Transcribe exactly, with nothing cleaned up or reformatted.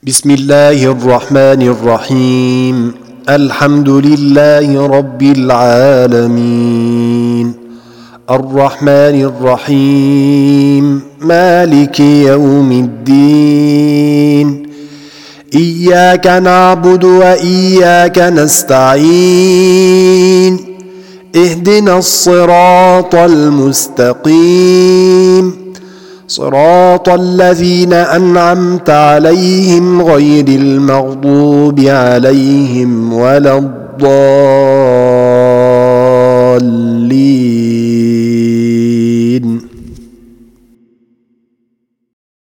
بسم الله الرحمن الرحيم. الحمد لله رب العالمين، الرحمن الرحيم، مالك يوم الدين. إياك نعبد وإياك نستعين، اهدنا الصراط المستقيم، صراط الذين أنعمت عليهم غير المغضوب عليهم ولا الضالين.